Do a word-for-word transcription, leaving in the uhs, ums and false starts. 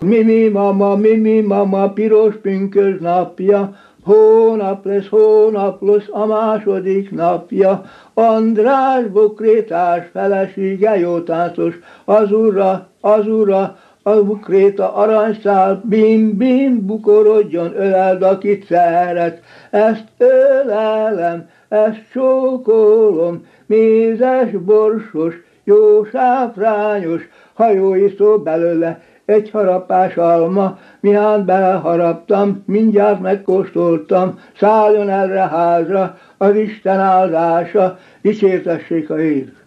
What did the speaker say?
Mimi mama, mimi mama, piros pünkös napja, hónap lesz, hónap lesz a második napja. András bukrétás felesége jó táncos, az ura, az ura, a bukréta aranyszál, bim, bim, bukorodjon, öleld, akit szeret. Ezt ölelem, ezt csókolom, mézes, borsos, jó sáfrányos, hajóiszó belőle, egy harapás alma, mihány beleharaptam, mindjárt megkóstoltam, szálljon erre házra, az Isten áldása, dicsértessék a Jézus.